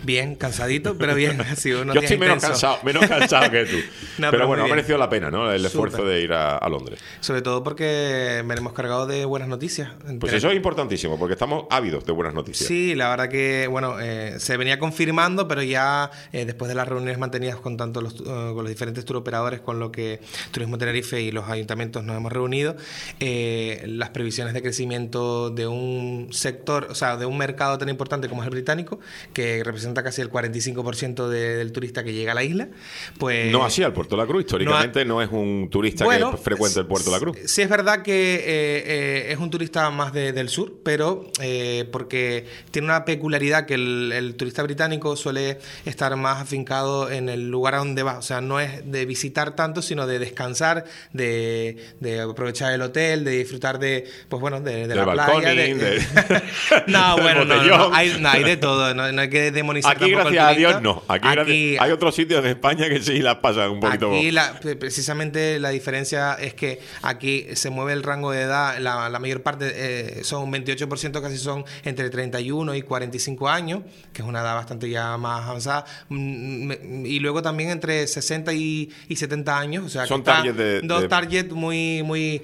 Bien, cansadito, pero bien. Ha sido unos Yo días estoy intensos. menos cansado que tú. No, pero muy bueno, ha bien. merecido la pena, ¿no? El esfuerzo Súper. de ir a Londres. Sobre todo porque venimos cargados de buenas noticias. Pues eso es importantísimo, porque estamos ávidos de buenas noticias. Sí, la verdad que, bueno, se venía confirmando, pero ya después de las reuniones mantenidas con tanto con los diferentes turoperadores, con lo que Turismo Tenerife y los ayuntamientos nos hemos reunido, las previsiones de crecimiento de un sector, o sea, de un mercado tan importante como es el británico, que representa casi el 45% del turista que llega a la isla, pues... No así al Puerto de la Cruz, históricamente no es un turista que frecuente el Puerto de la Cruz. Sí es verdad que es un turista más del sur, pero porque tiene una peculiaridad que el turista británico suele estar más afincado en el lugar a donde va, o sea, no es de visitar tanto, sino de descansar, de aprovechar el hotel, de disfrutar de, pues bueno, de la playa. No, bueno, no, hay de todo, no hay que demonizar aquí, tampoco gracias al a Dios, turista. no. Aquí hay otros sitios en España que sí las pasan un poquito. Aquí precisamente la diferencia es que aquí se mueve el rango de edad, la mayor parte son un 28%, casi son entre 31 y 45 años, que es una edad bastante ya más avanzada, y luego también entre 60 y 70 años, o sea, son dos targets muy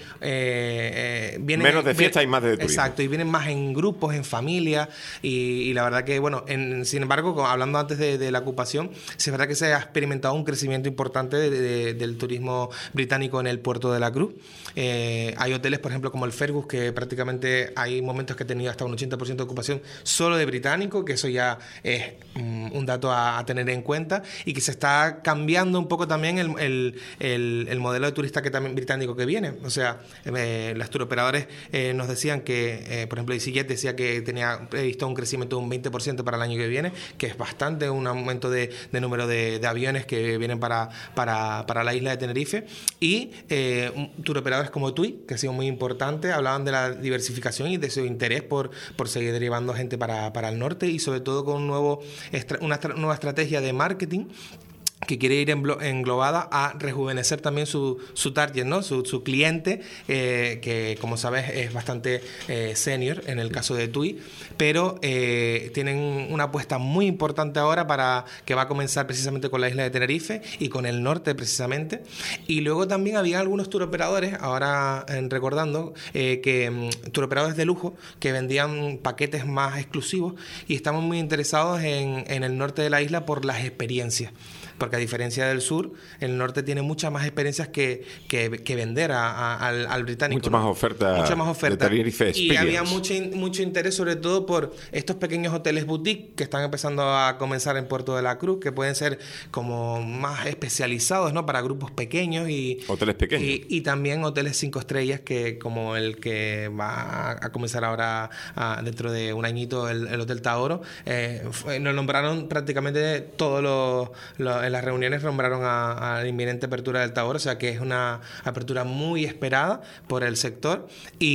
vienen menos de fiesta y más de turismo. Exacto, y vienen más en grupos, en familia, y la verdad que, bueno, sin embargo, hablando antes de la ocupación, sí es verdad que se ha experimentado un crecimiento importante del turismo británico en el Puerto de la Cruz. Hay hoteles, por ejemplo, como el Fergus, que prácticamente hay momentos que ha tenido hasta un 80% de ocupación solo de británico, que eso ya es un dato a tener en cuenta, y que se está cambiando un poco también el modelo de turista británico que viene. O sea, los turoperadores nos decían que, por ejemplo, EasyJet decía que tenía previsto un crecimiento de un 20% para el año que viene, que es bastante, un aumento de número de aviones que vienen para la isla de Tenerife, y turoperadores como TUI, que ha sido muy importante, hablaban de la diversificación y de su interés por seguir derivando gente para el norte, y sobre todo con una nueva estrategia de marketing que quiere ir englobada a rejuvenecer también su target, ¿no? Su cliente, que como sabes es bastante senior en el caso de TUI, pero tienen una apuesta muy importante ahora que va a comenzar precisamente con la isla de Tenerife y con el norte precisamente. Y luego también había algunos turoperadores, ahora recordando, turoperadores de lujo que vendían paquetes más exclusivos, y estamos muy interesados en el norte de la isla por las experiencias. Porque a diferencia del sur, el norte tiene muchas más experiencias que vender al británico. Mucha más oferta. De Tenerife Experience. Y había mucho interés, sobre todo por estos pequeños hoteles boutique que están empezando a comenzar en Puerto de la Cruz, que pueden ser como más especializados, ¿no? Para grupos pequeños. Hoteles pequeños. Y también hoteles 5 estrellas, que como el que va a comenzar ahora dentro de un añito, el Hotel Taoro. Nos nombraron prácticamente todos en las reuniones nombraron a la inminente apertura del Taoro, o sea que es una apertura muy esperada por el sector,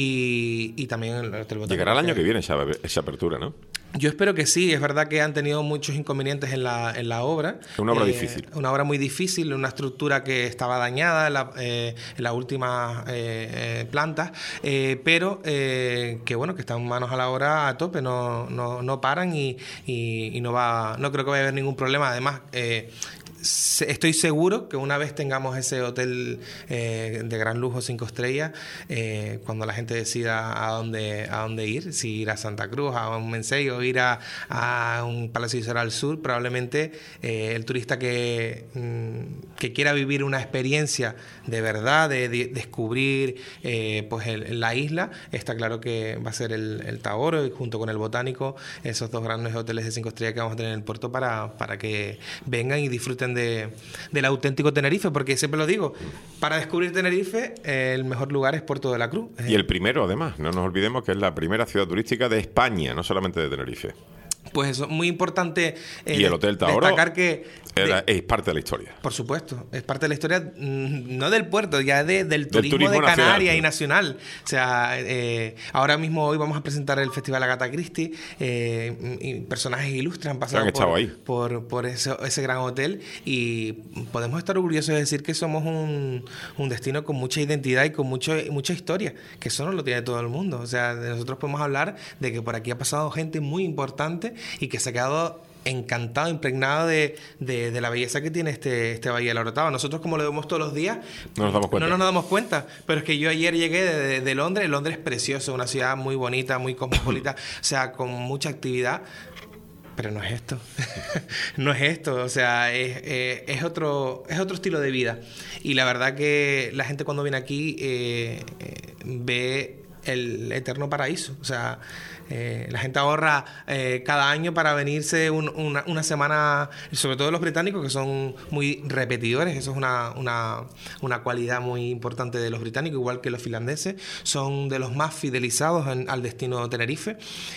y también el Hotel Botánico. Llegará el año que viene esa apertura, ¿no? Yo espero que sí. Es verdad que han tenido muchos inconvenientes en la obra. Es una obra difícil. Una obra muy difícil, una estructura que estaba dañada en las últimas plantas, pero que bueno, que están manos a la obra a tope, no paran, y no creo que vaya a haber ningún problema. Además, estoy seguro que una vez tengamos ese hotel de gran lujo 5 estrellas, cuando la gente decida a dónde ir, si ir a Santa Cruz, a un Mensei, o ir a un Palacio Isora al Sur, probablemente el turista que quiera vivir una experiencia de verdad, de descubrir la isla, está claro que va a ser el Taoro, y junto con el Botánico, esos dos grandes hoteles de 5 estrellas que vamos a tener en el puerto para que vengan y disfruten del auténtico Tenerife, porque siempre lo digo, para descubrir Tenerife el mejor lugar es Puerto de la Cruz. Y el primero, además, no nos olvidemos que es la primera ciudad turística de España, no solamente de Tenerife. Pues eso, muy importante y el Hotel Taoro destacar que es parte de la historia. Por supuesto, es parte de la historia, no del puerto, ya del turismo de Canarias y nacional. O sea, ahora mismo hoy vamos a presentar el Festival Agatha Christie, y personajes ilustres han pasado por ese gran hotel, y podemos estar orgullosos de decir que somos un destino con mucha identidad y con mucha historia, que eso no lo tiene todo el mundo. O sea, nosotros podemos hablar de que por aquí ha pasado gente muy importante y que se ha quedado encantado, impregnado de la belleza que tiene este Valle de la Orotava. Nosotros, como lo vemos todos los días, no nos damos cuenta. No nos damos cuenta, pero es que yo ayer llegué de Londres. Londres es precioso, una ciudad muy bonita, muy cosmopolita, o sea, con mucha actividad. Pero no es esto. No es esto. O sea, es otro estilo de vida. Y la verdad que la gente cuando viene aquí ve el eterno paraíso. O sea, la gente ahorra cada año para venirse una semana, sobre todo los británicos, que son muy repetidores. Eso es una cualidad muy importante de los británicos, igual que los finlandeses. Son de los más fidelizados al destino Tenerife.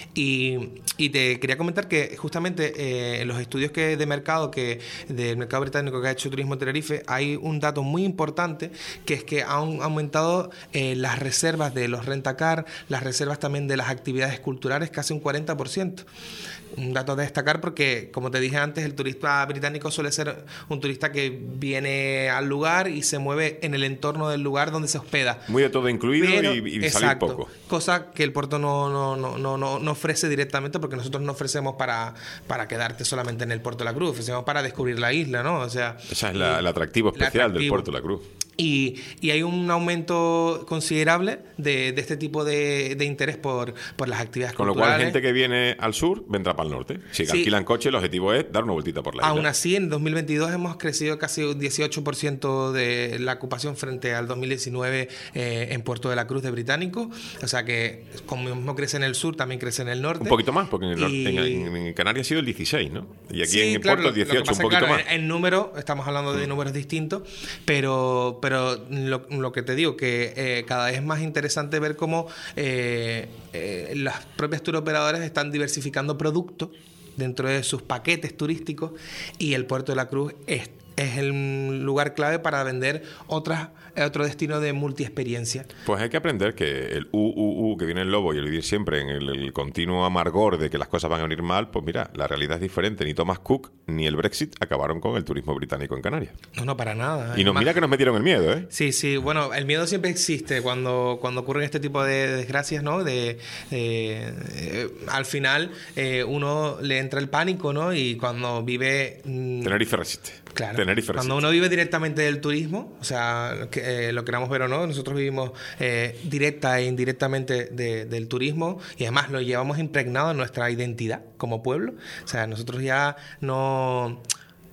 Y te quería comentar que justamente en los estudios del mercado británico que ha hecho Turismo Tenerife, hay un dato muy importante, que es que han aumentado las reservas de los rentacar, las reservas también de las actividades culturales, casi un 40%. Un dato a destacar porque, como te dije antes, el turista británico suele ser un turista que viene al lugar y se mueve en el entorno del lugar donde se hospeda. Muy de todo incluido. Pero, y salir poco. Cosa que el puerto no ofrece directamente, porque nosotros no ofrecemos para quedarte solamente en el Puerto de la Cruz, ofrecemos para descubrir la isla, ¿no? O sea, ese es el atractivo especial del Puerto de la Cruz. Y hay un aumento considerable de este tipo de interés por las actividades con culturales. Con lo cual, gente que viene al sur vendrá para el norte. Si alquilan coche, el objetivo es dar una vueltita por la isla. Aún así, en 2022 hemos crecido casi un 18% de la ocupación frente al 2019 en Puerto de la Cruz de británicos. O sea que, como mismo crece en el sur, también crece en el norte. Un poquito más, porque en Canarias ha sido el 16, ¿no? Y aquí en Puerto el 18, un poquito más. En número, estamos hablando de números distintos, pero lo que te digo, que cada vez es más interesante ver cómo las propias turoperadores están diversificando productos dentro de sus paquetes turísticos, y el Puerto de la Cruz es el lugar clave para vender otro destino de multiexperiencia. Pues hay que aprender que el que viene el lobo y el vivir siempre en el continuo amargor de que las cosas van a venir mal, pues mira, la realidad es diferente. Ni Thomas Cook ni el Brexit acabaron con el turismo británico en Canarias. No, para nada. Y mira que nos metieron el miedo, ¿eh? Sí, bueno, el miedo siempre existe cuando ocurren este tipo de desgracias, ¿no? Al final uno le entra el pánico, ¿no? Y cuando vive... Tenerife resiste. Claro. Tenerife cuando uno vive directamente del turismo, o sea, lo queramos ver o no, nosotros vivimos directa e indirectamente del turismo, y además lo llevamos impregnado en nuestra identidad como pueblo. O sea, nosotros ya no...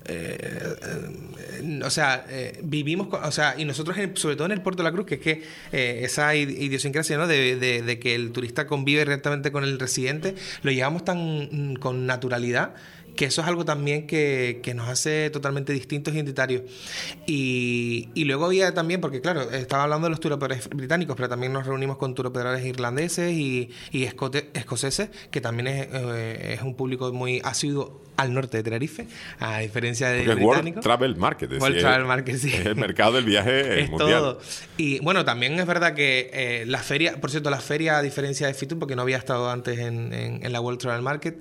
vivimos, y nosotros sobre todo en el Puerto de la Cruz, que es que esa idiosincrasia, ¿no? de que el turista convive directamente con el residente, lo llevamos tan con naturalidad, que eso es algo también que nos hace totalmente distintos y identitarios. Y luego había también, porque claro, estaba hablando de los turoperadores británicos, pero también nos reunimos con turoperadores irlandeses y escoceses, que también es un público muy asiduo al norte de Tenerife, a diferencia de británicos. World Travel Market. Travel Market, sí. Es el mercado del viaje es mundial. Todo. Y bueno, también es verdad que la feria, por cierto, la feria, a diferencia de Fitur, porque no había estado antes en la World Travel Market,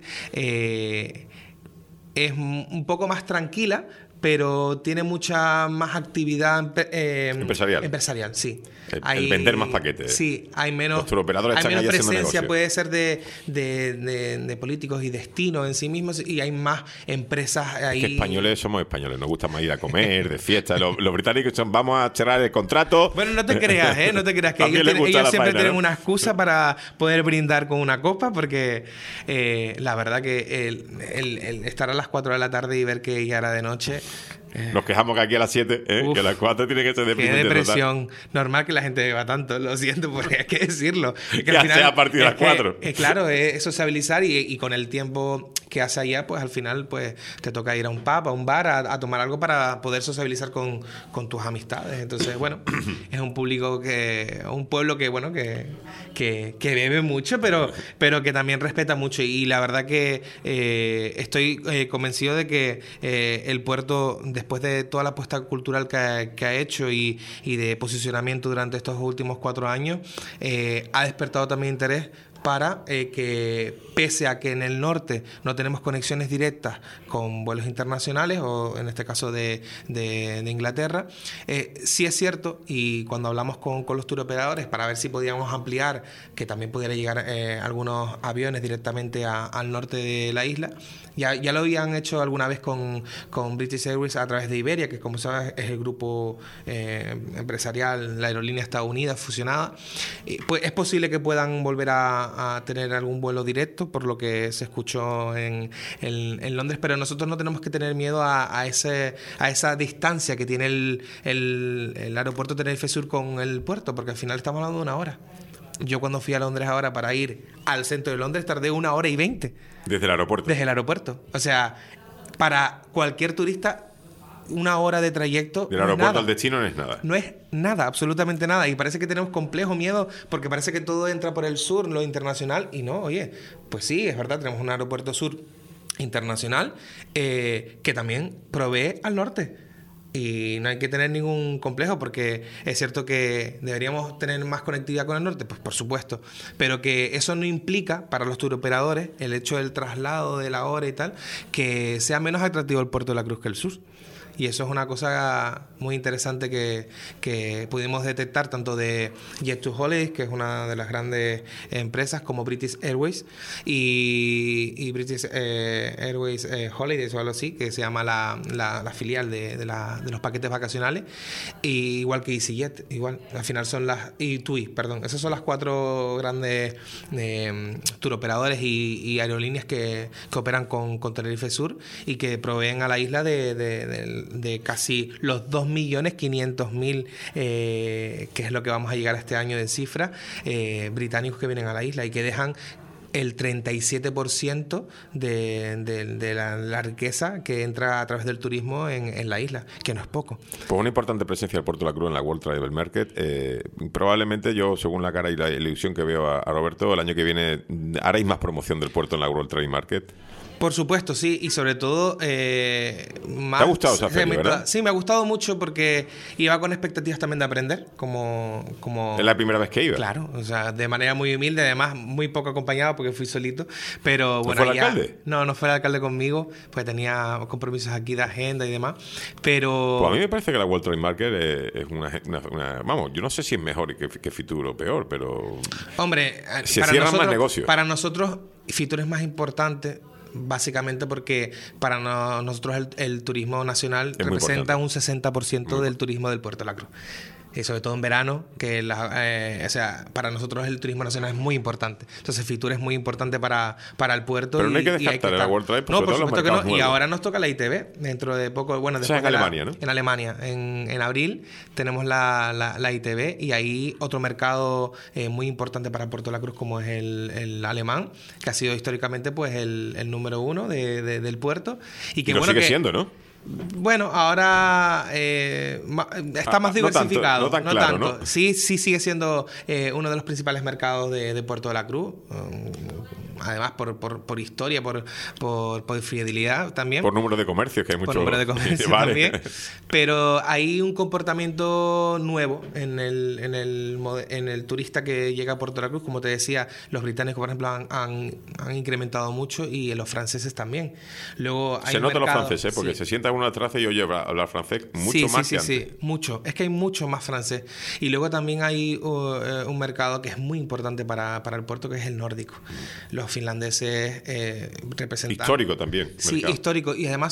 es un poco más tranquila, pero tiene mucha más actividad empresarial, sí. El vender más paquetes. Sí, hay menos, los turoperadores hay menos están ahí haciendo presencia, negocio. puede ser de políticos y destinos en sí mismos, y hay más empresas ahí. Es que españoles somos españoles, nos gusta más ir a comer, de fiesta. Los británicos son, vamos a cerrar el contrato. Bueno, no te creas, no te creas que ellos siempre tienen una excusa para poder brindar con una copa, porque la verdad que el estar a las 4 de la tarde y ver que ya era de noche... Nos quejamos que aquí a las 7, que a las 4 tiene que ser deprimente. Qué depresión. Total. Normal que la gente beba tanto, lo siento, porque hay que decirlo. Es que al final, sea a partir de las 4. Claro, es sociabilizar y con el tiempo que hace allá, pues al final pues te toca ir a un pub, a un bar, a tomar algo para poder sociabilizar con tus amistades. Entonces, bueno, es un público un pueblo que, bueno, que bebe mucho, pero que también respeta mucho. Y la verdad que estoy convencido de que el puerto, después de toda la apuesta cultural que ha hecho y de posicionamiento durante estos últimos 4 años, ha despertado también interés para que, pese a que en el norte no tenemos conexiones directas con vuelos internacionales, o en este caso de Inglaterra, sí es cierto, y cuando hablamos con los touroperadores para ver si podíamos ampliar, que también pudiera llegar algunos aviones directamente al norte de la isla, ya lo habían hecho alguna vez con British Airways a través de Iberia, que como sabes es el grupo empresarial, la aerolínea Estados Unidos fusionada. Pues es posible que puedan volver a tener algún vuelo directo, por lo que se escuchó en Londres, pero nosotros no tenemos que tener miedo a esa distancia que tiene el aeropuerto de Tenerife Sur con el puerto, porque al final estamos hablando de 1 hora. Yo cuando fui a Londres ahora para ir al centro de Londres tardé 1 hora y 20. ¿Desde el aeropuerto? Desde el aeropuerto. O sea, para cualquier turista, 1 hora de trayecto. Del aeropuerto al destino no es nada. No es nada, absolutamente nada. Y parece que tenemos complejo miedo porque parece que todo entra por el sur, lo internacional. Y no, oye, pues sí, es verdad, tenemos un aeropuerto sur internacional que también provee al norte. Y no hay que tener ningún complejo, porque es cierto que deberíamos tener más conectividad con el norte, pues por supuesto, pero que eso no implica para los touroperadores el hecho del traslado de la hora y tal, que sea menos atractivo el puerto de la Cruz que el sur. Y eso es una cosa muy interesante que pudimos detectar tanto de Jet2Holidays, que es una de las grandes empresas, como British Airways y British Airways Holidays o algo así, que se llama la filial de los paquetes vacacionales, y igual que EasyJet, igual, al final son y TUI, perdón, esas son las 4 grandes touroperadores y aerolíneas que operan con Tenerife Sur y que proveen a la isla de casi los 2.500.000, que es lo que vamos a llegar a este año de cifra, británicos que vienen a la isla y que dejan el 37% de la riqueza que entra a través del turismo en la isla, que no es poco. Pues una importante presencia del Puerto de la Cruz en la World Travel Market. Probablemente yo, según la cara y la ilusión que veo a Roberto, el año que viene haréis más promoción del puerto en la World Travel Market. Por supuesto, sí, y sobre todo más... ¿Te ha gustado esa feria, verdad? Sí, me ha gustado mucho porque iba con expectativas también de aprender, como... ¿Es la primera vez que iba? Claro, o sea, de manera muy humilde, además muy poco acompañado porque fui solito, pero bueno... ¿No fue el alcalde? No fue el alcalde conmigo, pues tenía compromisos aquí de agenda y demás, pero... Pues a mí me parece que la World Trade Market es una... Vamos, yo no sé si es mejor que Fitur o peor, pero... Hombre, se cierran más negocios. Para nosotros, Fitur es más importante, básicamente porque para nosotros el turismo nacional representa un 60% del turismo del Puerto de la Cruz. Y sobre todo en verano, que o sea, para nosotros el turismo nacional es muy importante. Entonces Fitur es muy importante para el puerto. Pero no hay que descartar la World Trade, no, por supuesto que no. Nuevos. Y ahora nos toca la ITB dentro de poco. Bueno, después en Alemania, ¿no? En Alemania. En abril tenemos la ITB, y ahí otro mercado muy importante para Puerto de la Cruz, como es el alemán, que ha sido históricamente pues el número 1 del puerto. Y que lo bueno, sigue siendo, ¿no? Bueno, ahora está más diversificado. No tanto. ¿No? Sí sigue siendo uno de los principales mercados de Puerto de la Cruz. Además, por historia, por fidelidad también. Por número de comercios, que hay mucho. Por número de comercios vale. También. Pero hay un comportamiento nuevo en el turista que llega a Puerto de la Cruz. Como te decía, los británicos, por ejemplo, han incrementado mucho, y los franceses también. Luego hay se nota mercado, los franceses, porque se sientan en una terraza y oye hablar francés mucho más que antes. Sí, mucho. Es que hay mucho más francés. Y luego también hay un mercado que es muy importante para el puerto, que es el nórdico. Los finlandeses representan... Histórico también. Sí, mercado. Histórico. Y además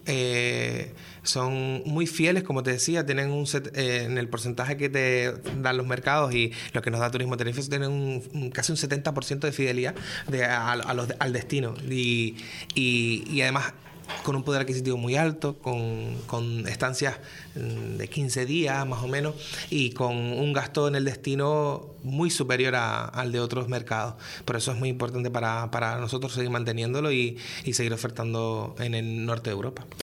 son muy fieles, como te decía, tienen en el porcentaje que te dan los mercados y lo que nos da Turismo Tenerife, tienen casi un 70% de fidelidad al destino. Y además con un poder adquisitivo muy alto, con estancias de 15 días más o menos, y con un gasto en el destino muy superior al de otros mercados. Por eso es muy importante para nosotros seguir manteniéndolo y seguir ofertando en el norte de Europa.